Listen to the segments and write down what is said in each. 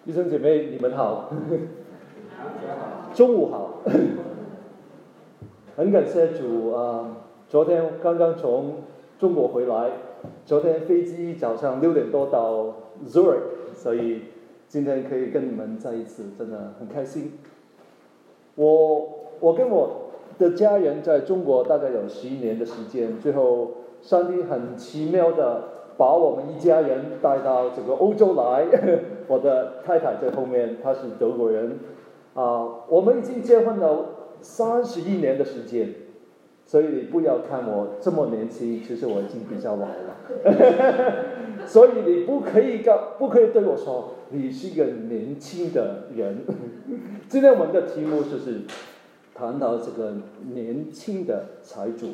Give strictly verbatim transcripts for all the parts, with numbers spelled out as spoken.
弟兄姐妹，你们好，中午好，很感谢主啊！昨天刚刚从中国回来，昨天飞机早上六点多到 Zurich， 所以今天可以跟你们在一起，真的很开心。我我跟我的家人在中国大概有十一年的时间，最后上帝很奇妙的把我们一家人带到这个欧洲来。我的太太在后面，她是德国人，啊、呃，我们已经结婚了三十一年的时间，所以你不要看我这么年轻，其实我已经比较老了。所以你不可以告，不可以对我说你是一个年轻的人。今天我们的题目就是谈到这个年轻的财主。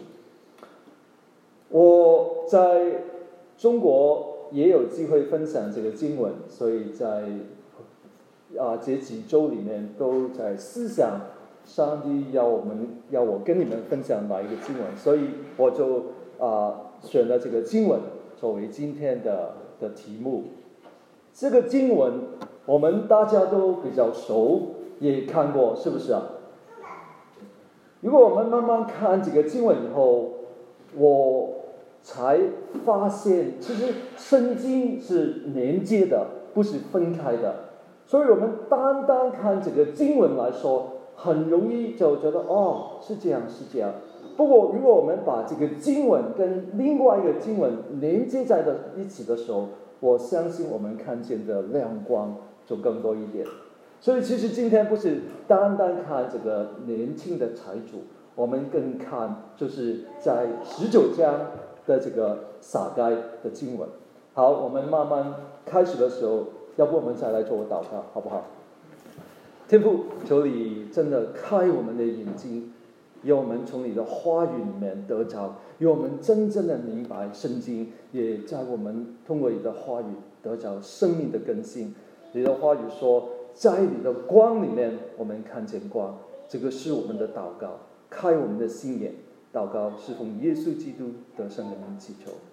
我在中国也有机会分享这个经文，所以在啊这几周里面都在思想上帝要我们要我跟你们分享哪一个经文，所以我就啊选了这个经文作为今天的的题目。这个经文我们大家都比较熟，也看过，是不是啊？如果我们慢慢看这个经文以后，我才发现其实圣经是连接的，不是分开的。所以我们单单看这个经文来说，很容易就觉得哦是这样是这样。不过如果我们把这个经文跟另外一个经文连接在的一起的时候，我相信我们看见的亮光就更多一点。所以其实今天不是单单看这个年轻的财主，我们更看就是在十九章的这个撒该的经文。好，我们慢慢开始的时候，要不我们再来做个祷告，好不好？天父，求你真的开我们的眼睛，让我们从你的话语里面得着，让我们真正的明白圣经，也在我们通过你的话语得着生命的更新。你的话语说，在你的光里面我们看见光，这个是我们的祷告，开我们的心眼。祷告是奉耶稣基督得胜的名祈求。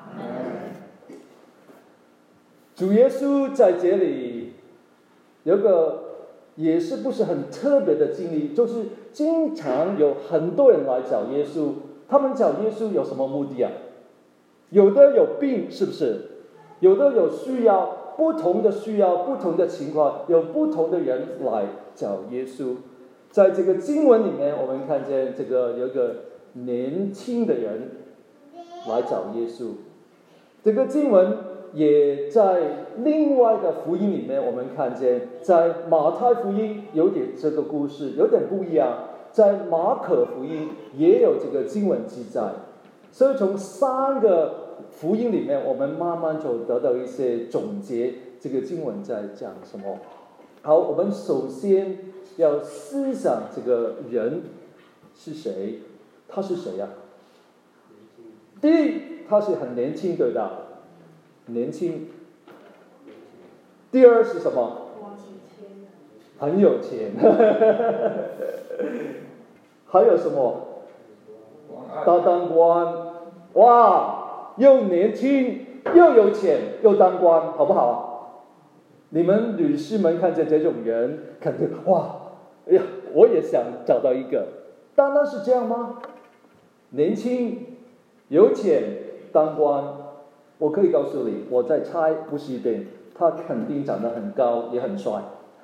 主耶稣在这里有个也是不是很特别的经历，就是经常有很多人来找耶稣，他们找耶稣有什么目的啊？有的有病，是不是？有的有需要，不同的需要，不同的情况，有不同的人来找耶稣。在这个经文里面，我们看见这个有一个年轻的人来找耶稣。这个经文也在另外的福音里面，我们看见在马太福音有点这个故事有点不一样，在马可福音也有这个经文记载。所以从三个福音里面，我们慢慢就得到一些总结，这个经文在讲什么。好，我们首先要思想这个人是谁，他是谁呀、啊？第一，他是很年轻，对的，年轻。第二是什么？很有钱。还有什么？他当官。哇，又年轻又有钱又当官，好不好？你们女士们看见这种人，肯定哇，哎呀，我也想找到一个。单单是这样吗？年轻有钱当官，我可以告诉你，我在猜不是一定，他肯定长得很高也很帅。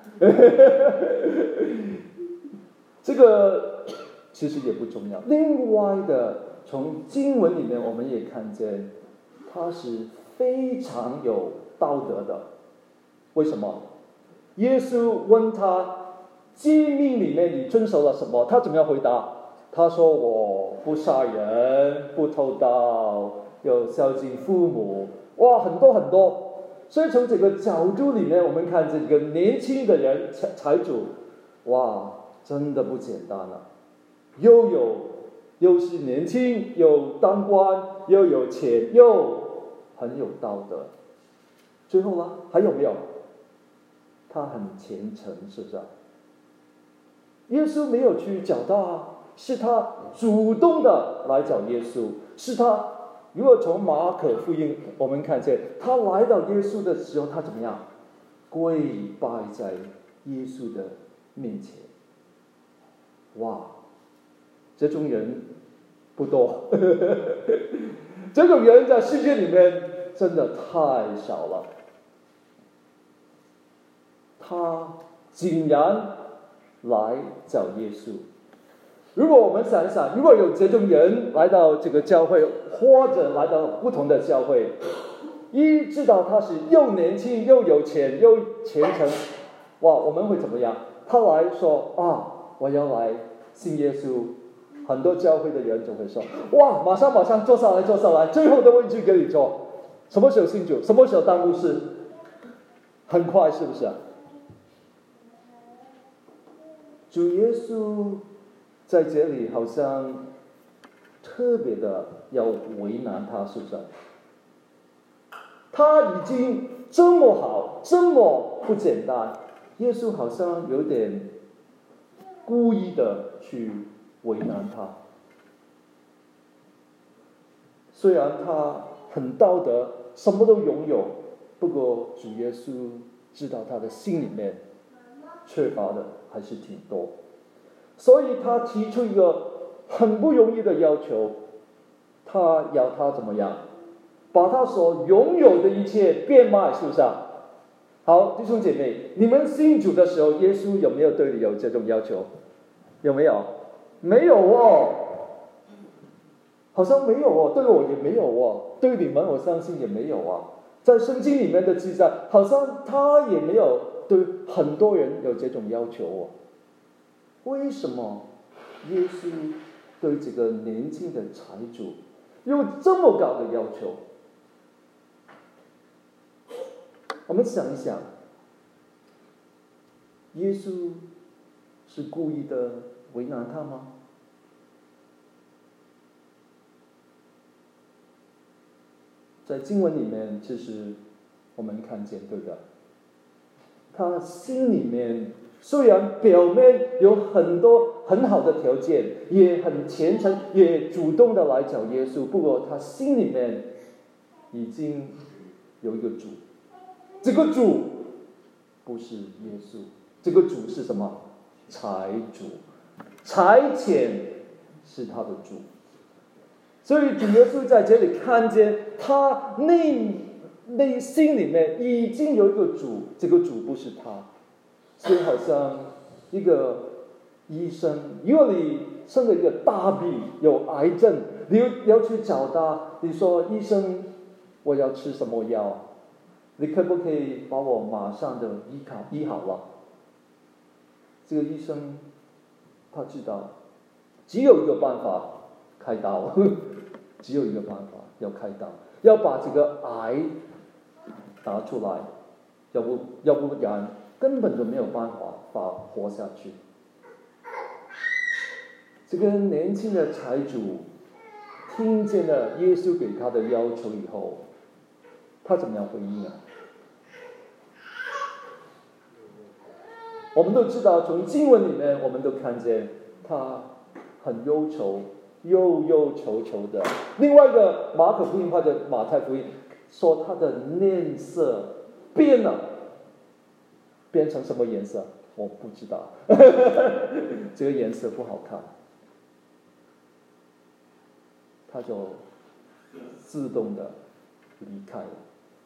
这个其实也不重要。另外的，从经文里面我们也看见他是非常有道德的。为什么？耶稣问他诫命里面你遵守了什么，他怎么样回答？他说我不杀人，不偷盗，有孝敬父母。哇，很多很多。所以从这个角度里面，我们看这个年轻的人财主，哇，真的不简单了。又有又是年轻，又当官，又有钱，又很有道德。最后呢，还有没有？他很虔诚，是不是啊？耶稣没有去找到啊，是他主动的来找耶稣，是他。如果从马可福音我们看见他来到耶稣的时候，他怎么样？ 跪拜在耶稣的面前。哇，这种人不多，这种人在世界里面真的太少了。他竟然来找耶稣。如果我们想一想，如果有这种人来到这个教会，或者来到不同的教会，一知道他是又年轻又有钱又虔诚，哇，我们会怎么样？他来说啊，我要来信耶稣，很多教会的人就会说，哇，马上马上坐下来坐下来，最后的位置给你坐，什么时候信主，什么时候当牧师，很快，是不是啊？主耶稣在这里好像特别的要为难他，是不是？他已经这么好，这么不简单，耶稣好像有点故意的去为难他。虽然他很道德，什么都拥有，不过主耶稣知道他的心里面缺乏的还是挺多，所以他提出一个很不容易的要求，他要他怎么样？把他所拥有的一切变卖，是不是啊？好，弟兄姐妹，你们信主的时候，耶稣有没有对你有这种要求？有没有？没有哦，好像没有哦，对我也没有哦，对你们我相信也没有啊。在圣经里面的记载，好像他也没有对很多人有这种要求哦。为什么耶稣对这个年轻的财主有这么高的要求？我们想一想，耶稣是故意的为难他吗？在经文里面，其实我们看见，对的，他心里面虽然表面有很多很好的条件，也很虔诚，也主动的来找耶稣，不过他心里面已经有一个主，这个主不是耶稣，这个主是什么？财主，财钱是他的主。所以主耶稣在这里看见他内内心里面已经有一个主，这个主不是他。所以好像一个医生，如果你生了一个大病，有癌症，你要去找他，你说医生，我要吃什么药？你可不可以把我马上的医好医好了？这个医生他知道，只有一个办法，开刀，只有一个办法，要开刀，要把这个癌拿出来，要不要不然根本就没有办法法活下去。这个年轻的财主听见了耶稣给他的要求以后，他怎么样回应啊？我们都知道，从经文里面我们都看见他很忧愁，忧忧愁愁的。另外一个马可福音或者马太福音说他的脸色变了，变成什么颜色？我不知道，这个颜色不好看，他就自动的离开了。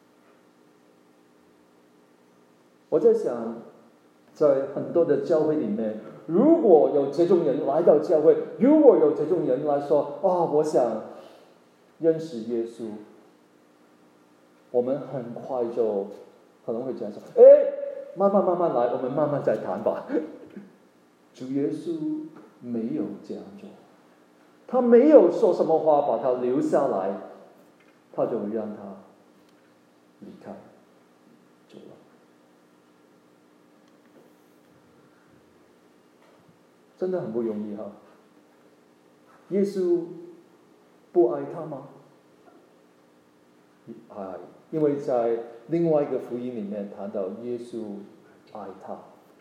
我在想，在很多的教会里面，如果有这种人来到教会，如果有这种人来说，啊，我想认识耶稣，我们很快就可能会这样说，哎，慢慢慢慢来，我们慢慢再谈吧。主耶稣没有这样做，他没有说什么话把他留下来，他就让他离开走了。真的很不容易哈。耶稣不爱他吗？爱，因为在另外一个福音里面谈到耶稣爱他。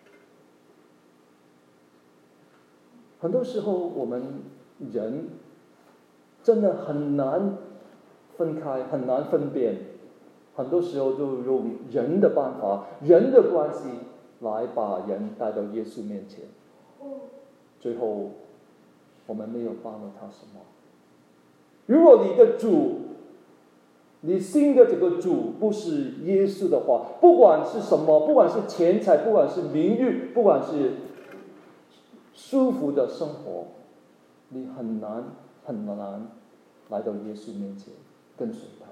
很多时候我们人真的很难分开，很难分辨很多时候就用人的办法、人的关系来把人带到耶稣面前，最后我们没有帮了他什么。如果你的主，你信的这个主不是耶稣的话，不管是什么，不管是钱财，不管是名誉，不管是舒服的生活，你很难很难来到耶稣面前跟随他。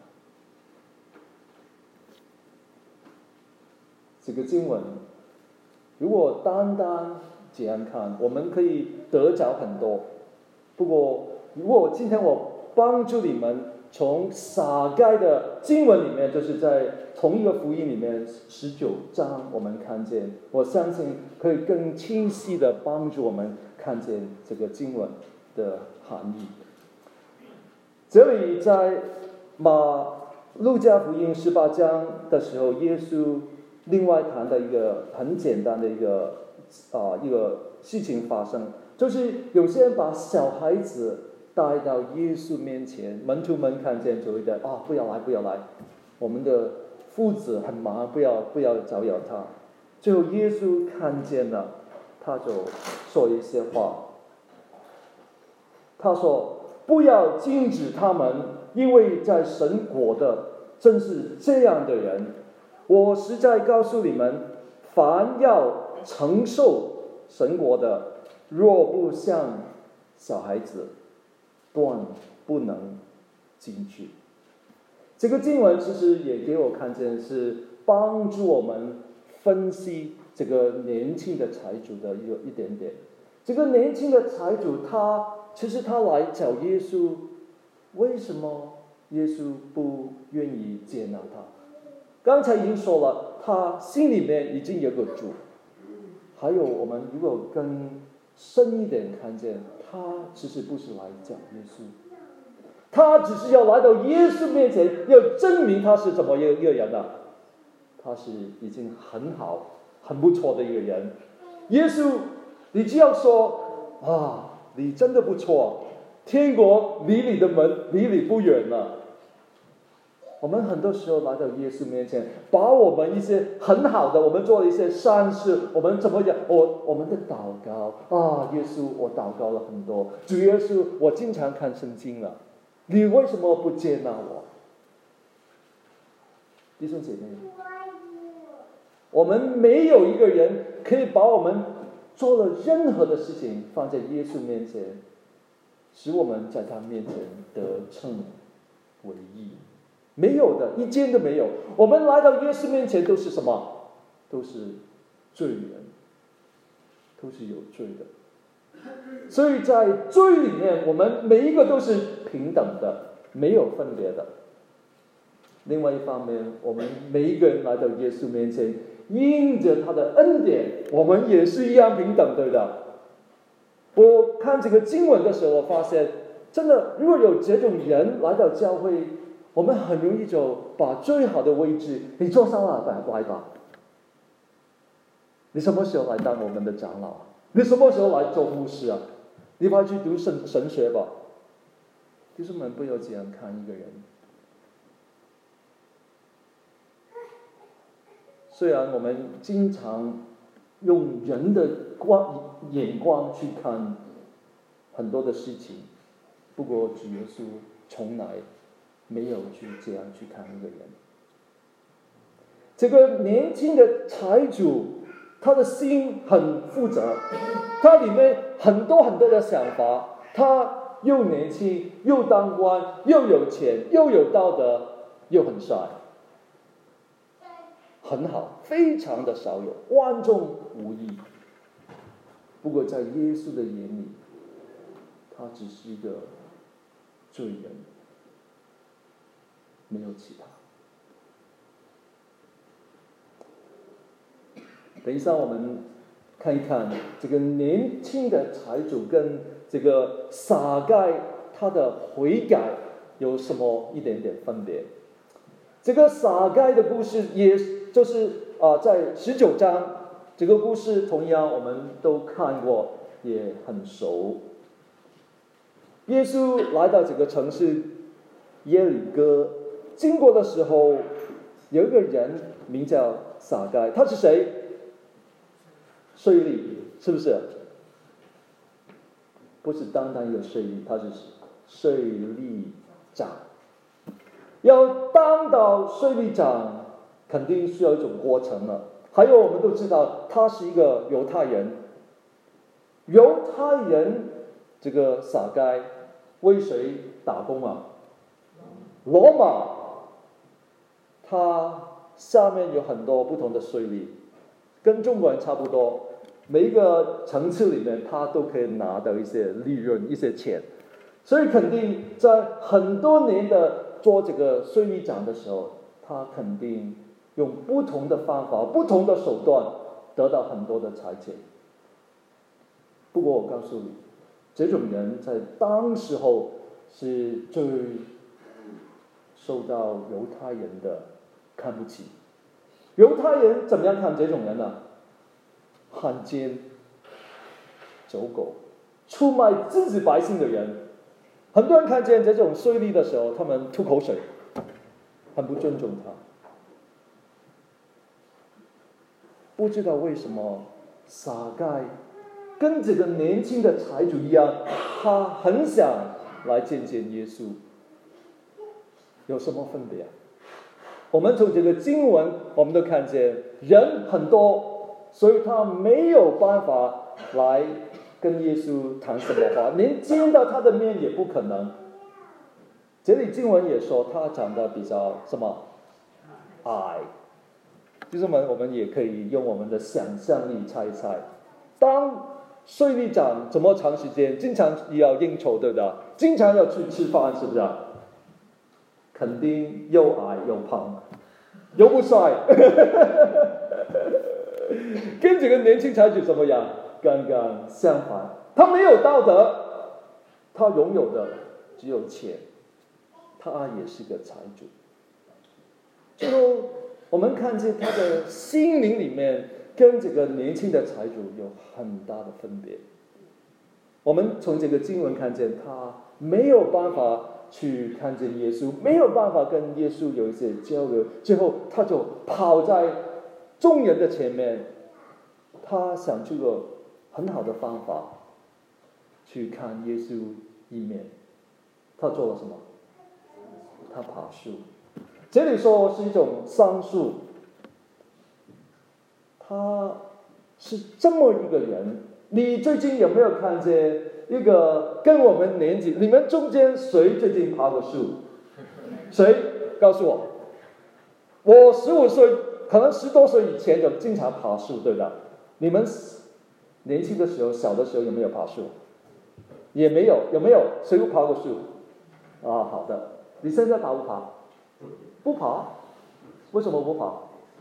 这个经文如果单单这样看，我们可以得着很多。不过如果今天我帮助你们从撒该的经文里面，就是在同一个福音里面十九章，我们看见，我相信可以更清晰的帮助我们看见这个经文的含义。这里在马路加福音十八章的时候，耶稣另外谈的一个很简单的一个啊、呃、一个事情发生，就是有些人把小孩子带到耶稣面前，门徒们看见就会的啊，不要来，不要来，我们的父子很忙，不要不要招摇他。最后耶稣看见了，他就说一些话。他说：“不要禁止他们，因为在神国的正是这样的人。我实在告诉你们，凡要承受神国的，若不像小孩子，断不能进去。”这个经文其实也给我看见，是帮助我们分析这个年轻的财主的一个一点点。这个年轻的财主，他其实他来找耶稣，为什么耶稣不愿意接纳他？刚才已经说了，他心里面已经有个主。还有我们如果更深一点看见，他其实不是来找耶稣，他只是要来到耶稣面前，要证明他是怎么一个人呢？他是已经很好很不错的一个人。耶稣，你只要说啊，你真的不错，天国离你的门离你不远了。我们很多时候来到耶稣面前，把我们一些很好的，我们做了一些善事，我们怎么样？我我们的祷告啊，耶稣，我祷告了很多，主耶稣，我经常看圣经了，你为什么不接纳我？弟兄姐妹，我们没有一个人可以把我们做了任何的事情放在耶稣面前，使我们在他面前得称为义。没有的，一件都没有。我们来到耶稣面前都是什么？都是罪人，都是有罪的。所以在罪里面，我们每一个都是平等的，没有分别的。另外一方面，我们每一个人来到耶稣面前，因着他的恩典，我们也是一样平等，对的。我看这个经文的时候，我发现真的，如果有这种人来到教会，我们很容易就把最好的位置，你坐上来来吧。你什么时候来当我们的长老？你什么时候来做牧师啊？你快去读神神学吧。弟兄们，不要这样看一个人。虽然我们经常用人的光眼光去看很多的事情，不过主耶稣从来没有去这样去看一个人。这个年轻的财主，他的心很复杂，他里面很多很多的想法，他又年轻，又当官，又有钱，又有道德，又很帅，很好，非常的少有，万众无一。不过在耶稣的眼里，他只是一个罪人，没有其他。等一下我们看一看这个年轻的财主跟这个撒该他的悔改有什么一点点分别。这个撒该的故事也就是啊、呃，在十九章，这个故事同样我们都看过，也很熟。耶稣来到这个城市耶里哥，经过的时候， 有一个人名叫撒该，他是谁？税吏，是不是？不是单单一个税吏，他是税吏长。要当到税吏长，肯定需要一种过程了。还有我们都知道，他是一个犹太人。犹太人这个撒该为谁打工啊？罗马。他下面有很多不同的税吏，跟中国人差不多。每一个层次里面，他都可以拿到一些利润、一些钱，所以肯定在很多年的做这个税吏长的时候，他肯定用不同的方法、不同的手段得到很多的财钱。不过我告诉你，这种人在当时候是最受到犹太人的看不起。犹太人怎么样看这种人呢？汉奸、走狗、出卖自己百姓的人。很多人看见这种税吏的时候，他们吐口水，很不尊重他。不知道为什么撒该跟这个年轻的财主一样，他很想来见见耶稣。有什么分别啊？我们从这个经文，我们都看见人很多，所以他没有办法来跟耶稣谈什么话，连见到他的面也不可能。这里经文也说他长得比较什么矮，就是我们我们也可以用我们的想象力猜一猜，当税吏长这么长时间，经常要应酬，对不对？经常要去吃饭，是不是？肯定又矮又胖，又不帅，跟这个年轻财主怎么样？刚刚相反，他没有道德，他拥有的只有钱，他也是个财主。最后我们看见他的心灵里面跟这个年轻的财主有很大的分别。我们从这个经文看见他没有办法去看见耶稣，没有办法跟耶稣有一些交流，最后他就跑在众人的前面，他想出个很好的方法去看耶稣一面。他做了什么？他爬树。这里说是一种桑树，他是这么一个人。你最近有没有看见一个跟我们年纪，你们中间谁最近爬过树？谁？告诉我。我十五岁，可能十多岁以前就经常爬树，对吧？你们年轻的时候、小的时候有没有爬树？也没有，有没有？谁不爬过树？啊，好的。你现在爬不爬？不爬？为什么不爬？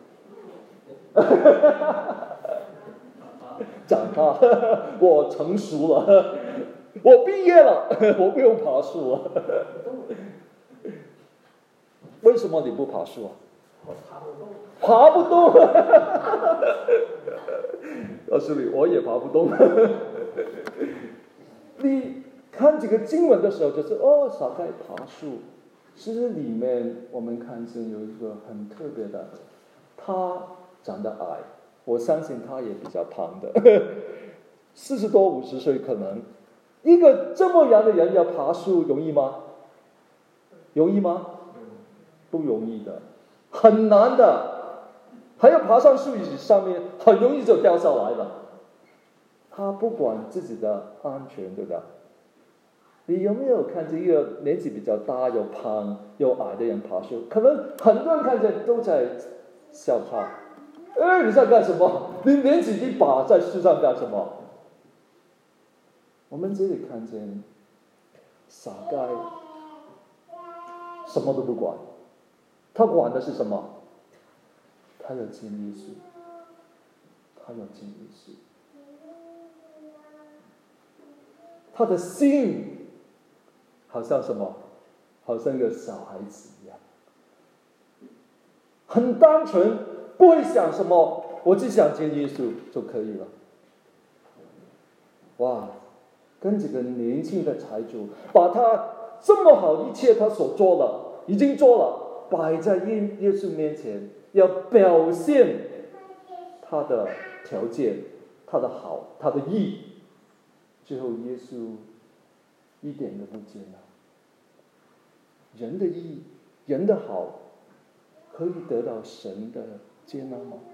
长大，我成熟了，我毕业了，我不用爬树了。为什么你不爬树啊？爬不动。告诉你，我也爬不动。你看这个经文的时候，就是哦，撒该爬树。其实里面我们看见有一个很特别的，他长得矮，我相信他也比较胖的，四十多五十岁可能，一个这么样的人要爬树容易吗？容易吗？不容易的，很难的，还要爬上树椅上面，很容易就掉下来了。他不管自己的安全，对吧？你有没有看见一个年纪比较大又胖又矮的人爬树？可能很多人看见都在笑他。哎，你在干什么？你年纪一把在树上干什么？我们这里看见撒该什么都不管，他管的是什么？他要见耶稣，他要见耶稣。他的心好像什么？好像一个小孩子一样，很单纯，不会想什么，我只想见耶稣就可以了。哇，跟这个年轻的财主，把他这么好一切他所做了，已经做了， 摆在耶耶稣面前，要表现他的条件、他的好、他的义。最后耶稣一点都不接纳。人的义、人的好，可以得到神的接纳吗？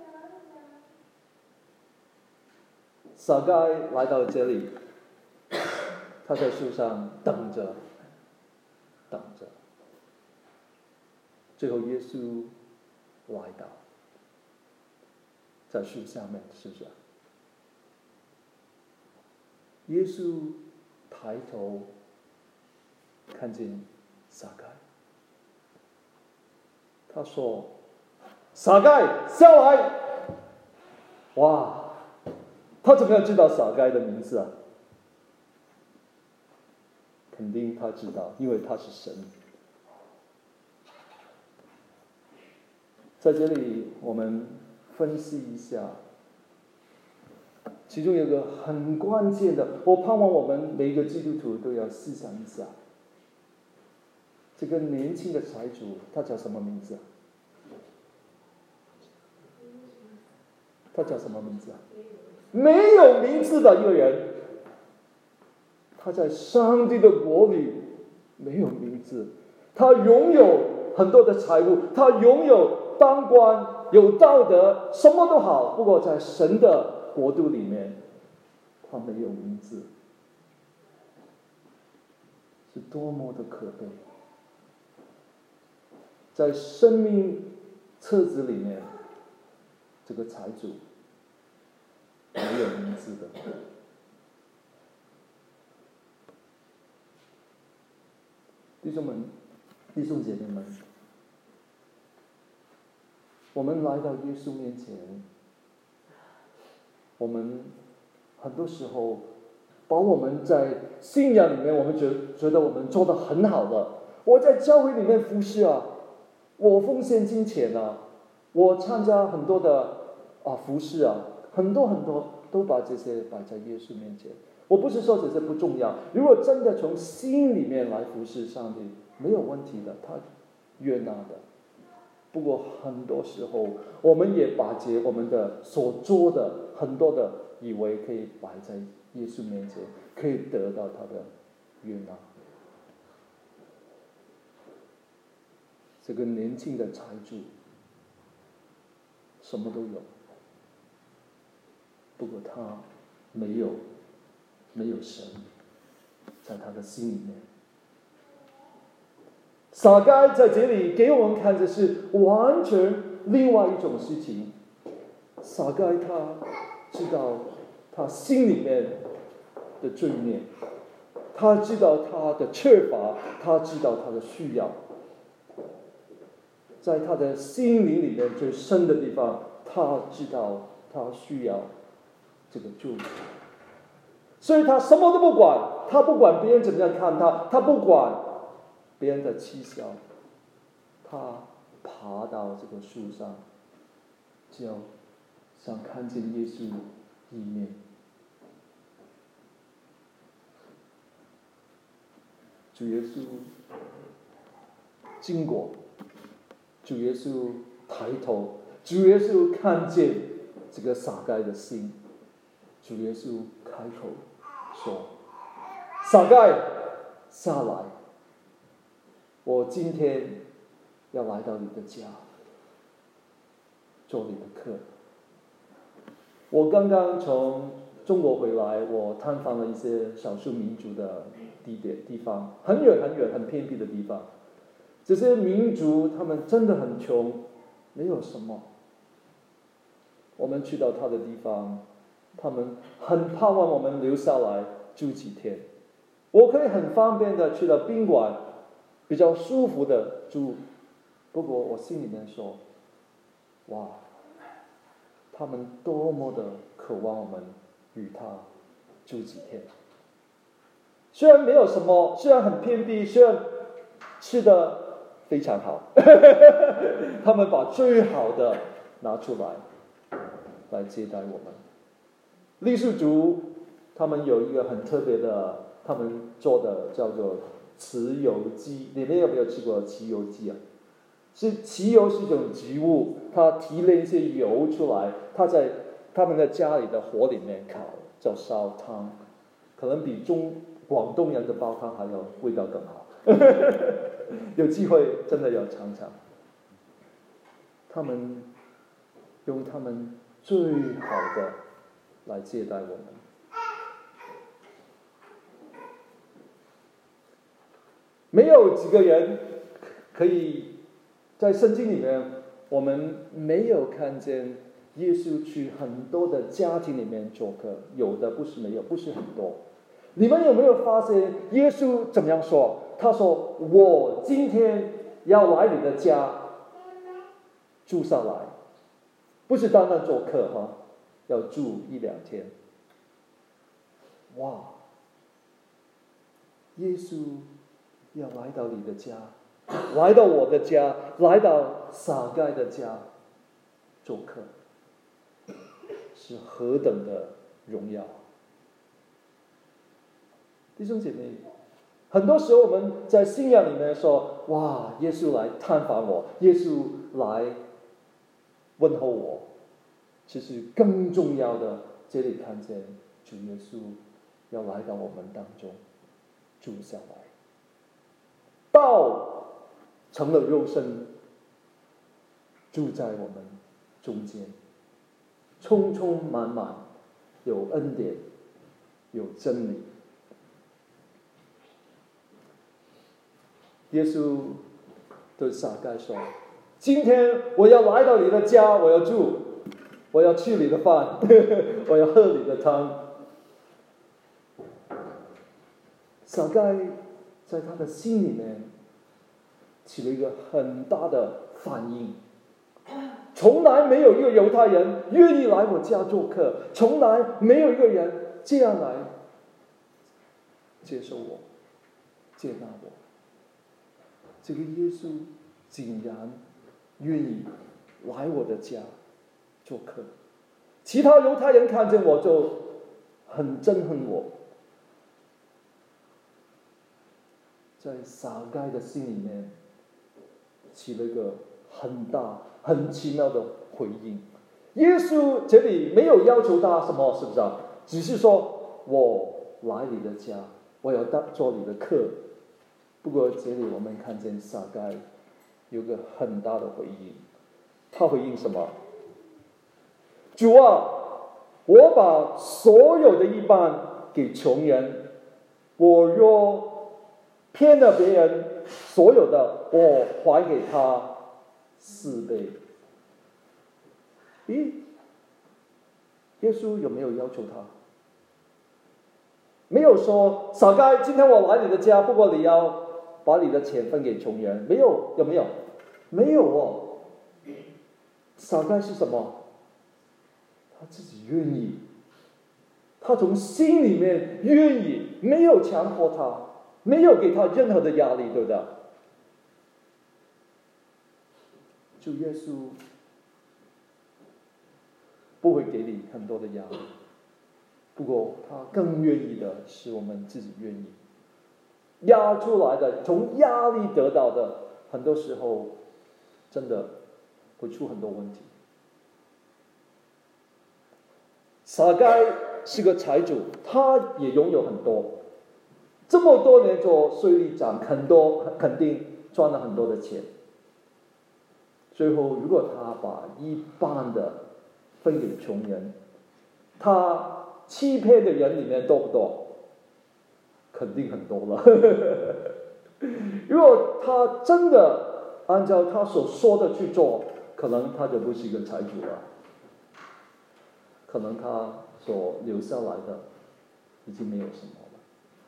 撒该来到这里，他在树上等着，等着。最后耶稣来到，在树下面，是不是？耶稣抬头看见撒该，他说：“撒该，下来！”哇！他怎么样知道撒该的名字啊？肯定他知道，因为他是神。在这里，我们分析一下，其中有一个很关键的，我盼望我们每一个基督徒都要思想一下。这个年轻的财主，他叫什么名字啊？他叫什么名字啊？没有名字的一个人，他在上帝的国里没有名字，他拥有很多的财物，他拥有当官，有道德，什么都好，不过在神的国度里面，他没有名字，是多么的可悲！在生命册子里面，这个财主没有名字的。弟兄们，弟兄姐妹们，我们来到耶稣面前，我们很多时候把我们在信仰里面，我们觉觉得我们做得很好了。我在教会里面服侍啊，我奉献金钱啊，我参加很多的啊服侍啊，很多很多都把这些摆在耶稣面前。我不是说这些不重要，如果真的从心里面来服侍上帝，没有问题的，他悦纳的。不过很多时候，我们也把这我们的所做的很多的，以为可以摆在耶稣面前，可以得到他的悦纳。这个年轻的财主，什么都有，不过他没有。没有神在他的心里面。撒该在这里给我们看的是完全另外一种事情。撒该他知道他心里面的罪孽，他知道他的缺乏，他知道他的需要，在他的心灵里面最深的地方，他知道他需要这个救赎。所以他什么都不管，他不管别人怎么样看他，他不管别人的讥笑，他爬到这个树上，就想看见耶稣一面。主耶稣经过，主耶稣抬头，主耶稣看见这个撒该的心，主耶稣开口说：“撒该，下来，我今天要来到你的家，做你的客。”我刚刚从中国回来，我探访了一些少数民族的地点地方，很远很远、很偏僻的地方。这些民族他们真的很穷，没有什么。我们去到他的地方，他们很盼望我们留下来住几天。我可以很方便的去到宾馆，比较舒服的住。不过我心里面说，哇，他们多么的渴望我们与他住几天。虽然没有什么，虽然很偏僻，虽然吃的非常好，他们把最好的拿出来来接待我们。傈僳族他们有一个很特别的，他们做的叫做豉油鸡，你们有没有吃过豉油鸡啊？ 是汽油是一种植物，它提炼一些油出来，它在他们的家里的火里面烤，叫烧汤，可能比中广东人的煲汤还要味道更好。有机会真的要尝尝。他们用他们最好的来接待我们。没有几个人可以在圣经里面，我们没有看见耶稣去很多的家庭里面做客，有的不是没有，不是很多。你们有没有发现耶稣怎么样说？他说：“我今天要来你的家住下来，不是单单做客哈，要住一两天。”哇！耶稣要来到你的家，来到我的家，来到撒该的家做客，是何等的荣耀！弟兄姐妹，很多时候我们在信仰里面说：“哇，耶稣来探访我，耶稣来问候我。”其实更重要的，这里看见主耶稣要来到我们当中住下来。道成了肉身，住在我们中间，充充满满，有恩典，有真理。耶稣对撒该说：“今天我要来到你的家，我要住，我要吃你的饭，我要喝你的汤。”撒该在他的心里面起了一个很大的反应。从来没有一个犹太人愿意来我家做客，从来没有一个人这样来接受我、接纳我。这个耶稣竟然愿意来我的家做客。其他犹太人看见我就很憎恨我。在撒该的心里面起了一个很大很奇妙的回应。耶稣这里没有要求他什么，是不是啊？只是说我来你的家，我要当做你的客。不过这里我们看见撒该有个很大的回应。他回应什么？主啊，我把所有的一半给穷人，我若骗了别人所有的，我还给他四倍。咦，耶稣有没有要求他？没有说撒该，今天我来你的家，不过你要把你的钱分给穷人。没有，有没有？没有哦。撒该是什么？他自己愿意，他从心里面愿意，没有强迫他，没有给他任何的压力，对不对？主耶稣不会给你很多的压力，不过他更愿意的是我们自己愿意。压出来的，从压力得到的，很多时候真的会出很多问题。撒该是个财主，他也拥有很多，这么多年做税吏长，很多肯定赚了很多的钱。最后，如果他把一半的分给穷人，他欺骗的人里面多不多？肯定很多了。如果他真的按照他所说的去做，可能他就不是一个财主了。可能他所留下来的已经没有什么了。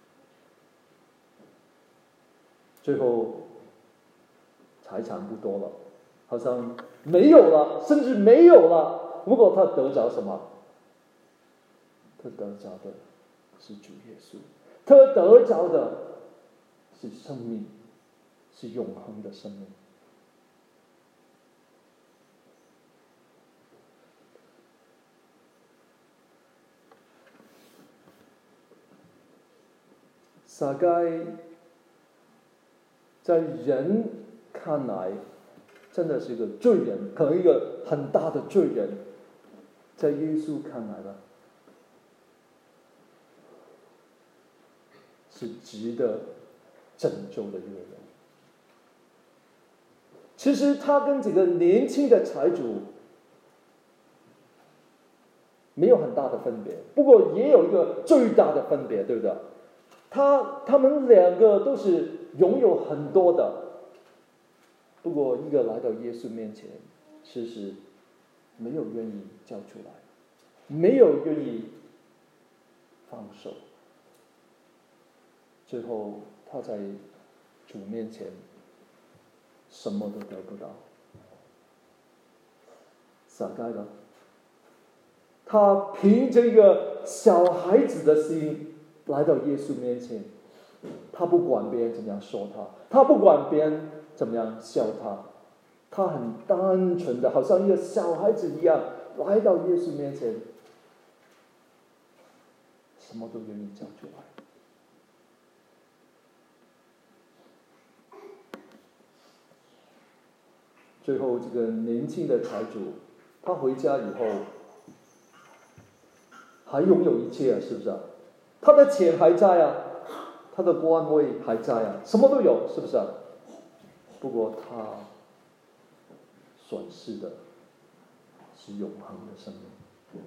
最后财产不多了，好像没有了，甚至没有了。不过他得着什么？他得着的是主耶稣，他得着的是生命，是永恒的生命。撒该在人看来真的是一个罪人，可能一个很大的罪人，在耶稣看来呢，是值得拯救的一个人。其实他跟这个年轻的财主没有很大的分别，不过也有一个最大的分别，对不对？他他们两个都是拥有很多的，不过一个来到耶稣面前，其实没有愿意交出来，没有愿意放手，最后他在主面前什么都得不到。撒该呢？他凭这个小孩子的心来到耶稣面前，他不管别人怎么样说他，他不管别人怎么样笑他，他很单纯的，好像一个小孩子一样来到耶稣面前，什么都愿意讲出来。最后，这个年轻的财主，他回家以后还拥有一切啊，是不是啊？他的钱还在啊，他的官位还在啊，什么都有，是不是啊？不过他损失的是永恒的生命。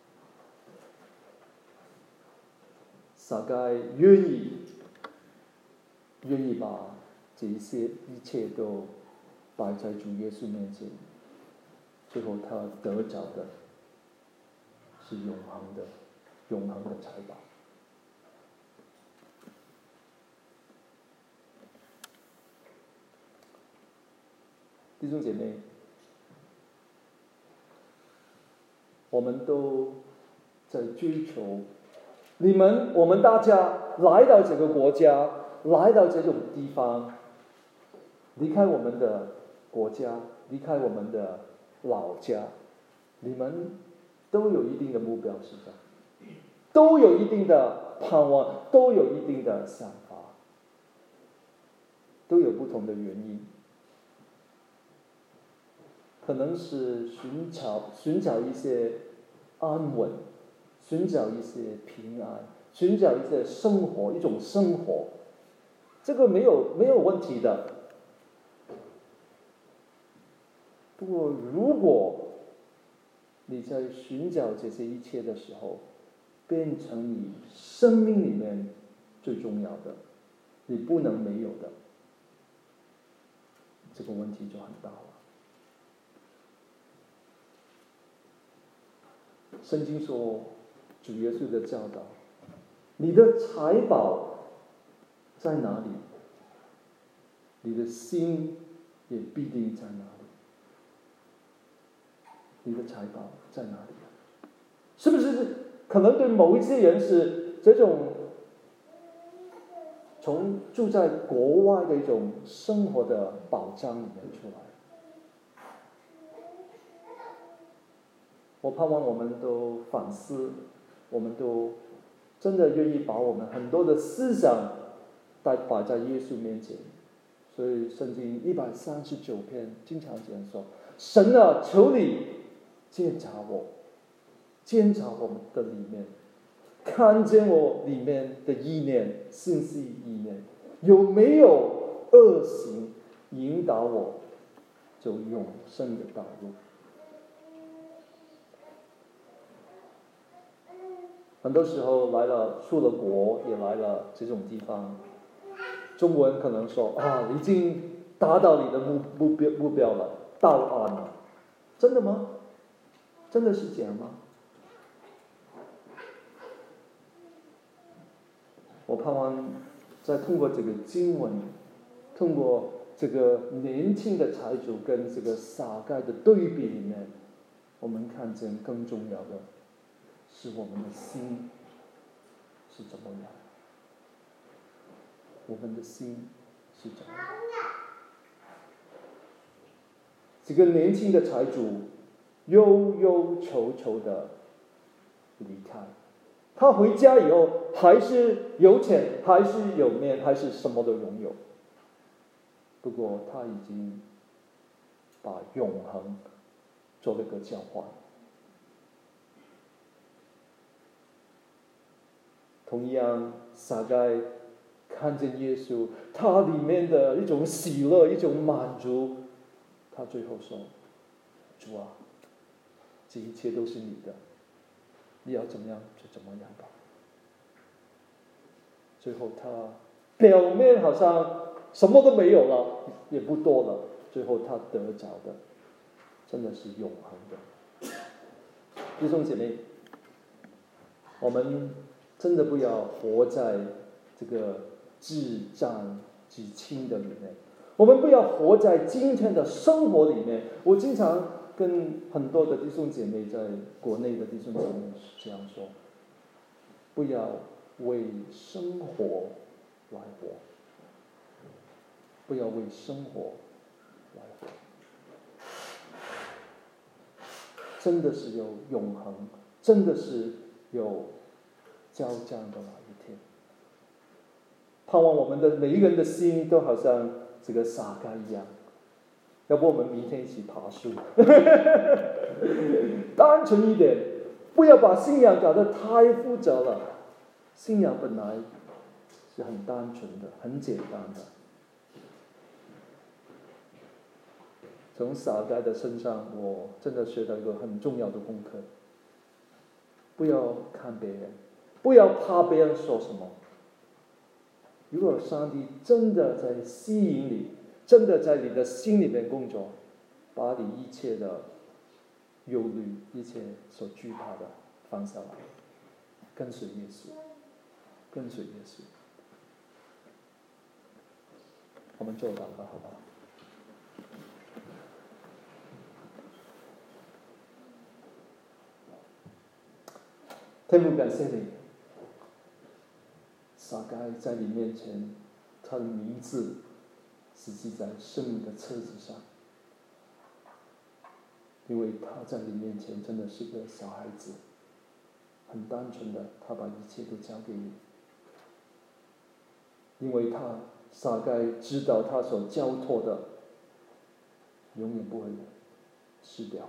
撒该愿意愿意把这一些一切都摆在主耶稣面前，最后他得着的是永恒的永恒的财宝。弟兄姐妹，我们都在追求，你们我们大家来到这个国家，来到这种地方，离开我们的国家，离开我们的老家，你们都有一定的目标，是吧？都有一定的盼望，都有一定的想法，都有不同的原因。可能是寻找寻找一些安稳，寻找一些平安，寻找一些生活，一种生活，这个没有没有问题的。不过，如果你在寻找这些一切的时候，变成你生命里面最重要的，你不能没有的，这个问题就很大了。圣经说，主耶稣的教导，你的财宝在哪里，你的心也必定在哪里。你的财宝在哪里？是不是可能对某一些人是这种从住在国外的一种生活的保障里面出来？我盼望我们都反思，我们都真的愿意把我们很多的思想带摆在耶稣面前。所以圣经一百三十九篇经常这样说：神啊，求你监察我，监察我们的里面，看见我里面的意念、心思意念，有没有恶行引导我走永生的道路。很多时候来了，出了国也来了这种地方，中国人可能说啊，已经达到你的目目标目标了，到岸了。真的吗？真的是这样吗？我盼望在通过这个经文，通过这个年轻的财主跟这个撒该的对比里面，我们看见更重要的是我们的心是怎么样，我们的心是怎么样。这个年轻的财主忧忧愁愁的离开，他回家以后还是有钱，还是有面，还是什么都拥有。不过他已经把永恒做了个交换。同样，撒该看见耶稣，他里面的一种喜乐，一种满足，他最后说：“主啊，这一切都是你的，你要怎么样就怎么样吧。”最后他表面好像什么都没有了，也不多了，最后他得着的真的是永恒的。弟兄姐妹，我们真的不要活在这个至战至轻的里面，我们不要活在今天的生活里面。我经常跟很多的弟兄姐妹，在国内的弟兄姐妹这样说：不要为生活来活，不要为生活来活。真的是有永恒，真的是有交战的那一天。盼望我们的每一个人的心都好像这个撒该一样，要不我们明天一起爬树，单纯一点，不要把信仰搞得太复杂了。信仰本来是很单纯的，很简单的。从撒该的身上，我真的学到一个很重要的功课：不要看别人，不要怕别人说什么。如果上帝真的在吸引你，真的在你的心里面工作，把你一切的忧虑、一切所惧怕的放下来，跟随耶稣，跟随耶稣。我们做祷告好不好？天父，感谢你，撒该在你面前，他的名字是记在生命的册子上，因为他在你面前真的是个小孩子，很单纯的，他把一切都交给你，因为他撒该知道他所交托的永远不会失掉。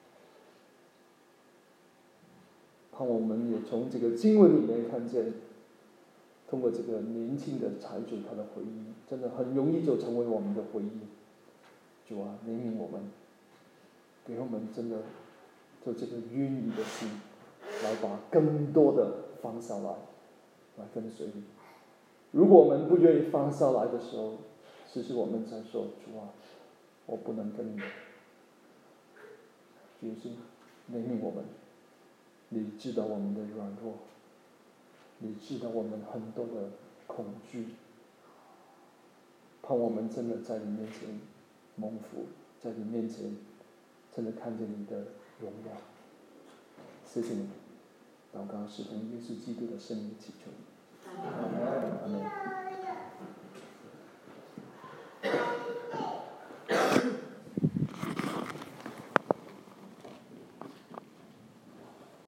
盼望我们也从这个经文里面看见，通过这个年轻的财主他的回忆，真的很容易就成为我们的回忆。主啊，怜悯我们，给我们真的就这个愿意的心，来把更多的放下来，来跟随你。如果我们不愿意放下来的时候，其实我们在说：主啊，我不能跟你。耶稣，怜悯我们。你知道我们的软弱，你知道我们很多的恐惧，盼我们真的在你面前蒙福，在你面前真的看见你的荣耀。谢谢你，祷告是奉耶稣基督的圣名祈求。阿门。阿门。